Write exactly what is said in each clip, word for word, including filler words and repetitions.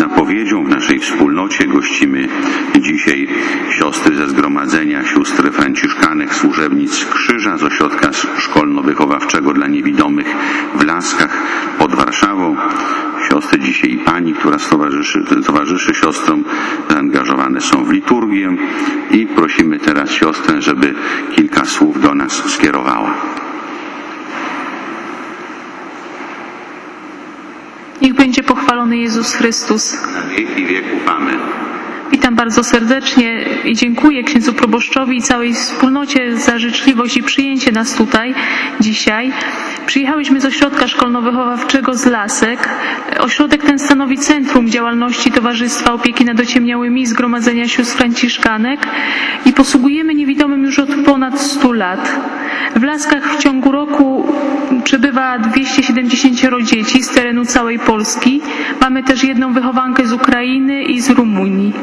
zapowiedzią w naszej wspólnocie gościmy dzisiaj siostry ze Zgromadzenia Sióstr Franciszkanek Służebnic Krzyża z Ośrodka Szkolno-Wychowawczego dla Niewidomych w Laskach pod Warszawą. Siostry dzisiaj i pani, która towarzyszy, towarzyszy siostrom, zaangażowane są w liturgię i prosimy teraz siostrę, żeby kilka słów do nas skierowała. Niech będzie pochwalony Jezus Chrystus. Na wieki wieków. Amen. Witam bardzo serdecznie i dziękuję księdzu proboszczowi i całej wspólnocie za życzliwość i przyjęcie nas tutaj dzisiaj. Przyjechałyśmy z ośrodka szkolno-wychowawczego z Lasek. Ośrodek ten stanowi centrum działalności Towarzystwa Opieki nad Ociemniałymi Zgromadzenia Sióstr Franciszkanek i posługujemy niewidomym już od ponad stu lat. W Laskach w ciągu roku przebywa dwieście siedemdziesiąt dzieci z terenu całej Polski. Mamy też jedną wychowankę z Ukrainy i z Rumunii.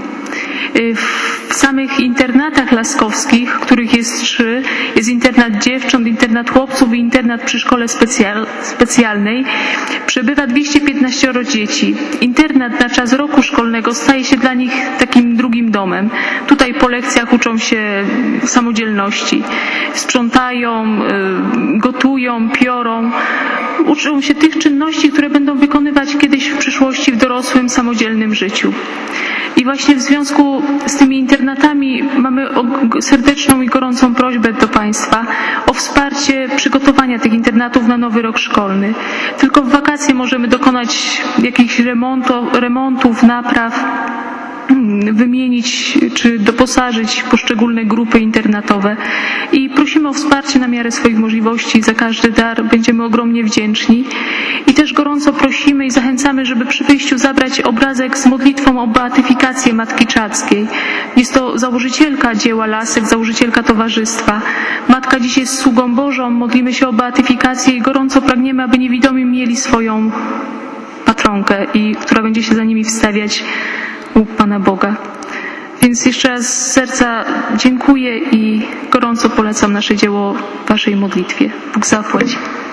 W samych internatach laskowskich, których jest trzy, jest internat dziewcząt, internat chłopców i internat przy szkole specjal, specjalnej, przebywa dwieście piętnaście dzieci. Internat na czas roku szkolnego staje się dla nich takim drugim domem. Tutaj po lekcjach uczą się samodzielności. Sprzątają, gotują, piorą. Uczą się tych czynności, które będą wykonywać kiedyś w przyszłości w dorosłym, samodzielnym życiu. I właśnie w związku z tymi internatami mamy serdeczną i gorącą prośbę do Państwa o wsparcie przygotowania tych internatów na nowy rok szkolny. Tylko w wakacje możemy dokonać jakichś remontu, remontów, napraw, wymienić czy doposażyć poszczególne grupy internatowe i prosimy o wsparcie na miarę swoich możliwości. Za każdy dar będziemy ogromnie wdzięczni i też gorąco prosimy i zachęcamy, żeby przy wyjściu zabrać obrazek z modlitwą o beatyfikację Matki Czadzkiej. Jest to założycielka dzieła Lasek, założycielka towarzystwa. Matka dziś jest sługą Bożą, modlimy się o beatyfikację i gorąco pragniemy, aby niewidomi mieli swoją patronkę, i która będzie się za nimi wstawiać u Pana Boga. Więc jeszcze raz z serca dziękuję i gorąco polecam nasze dzieło Waszej modlitwie. Bóg zapłać.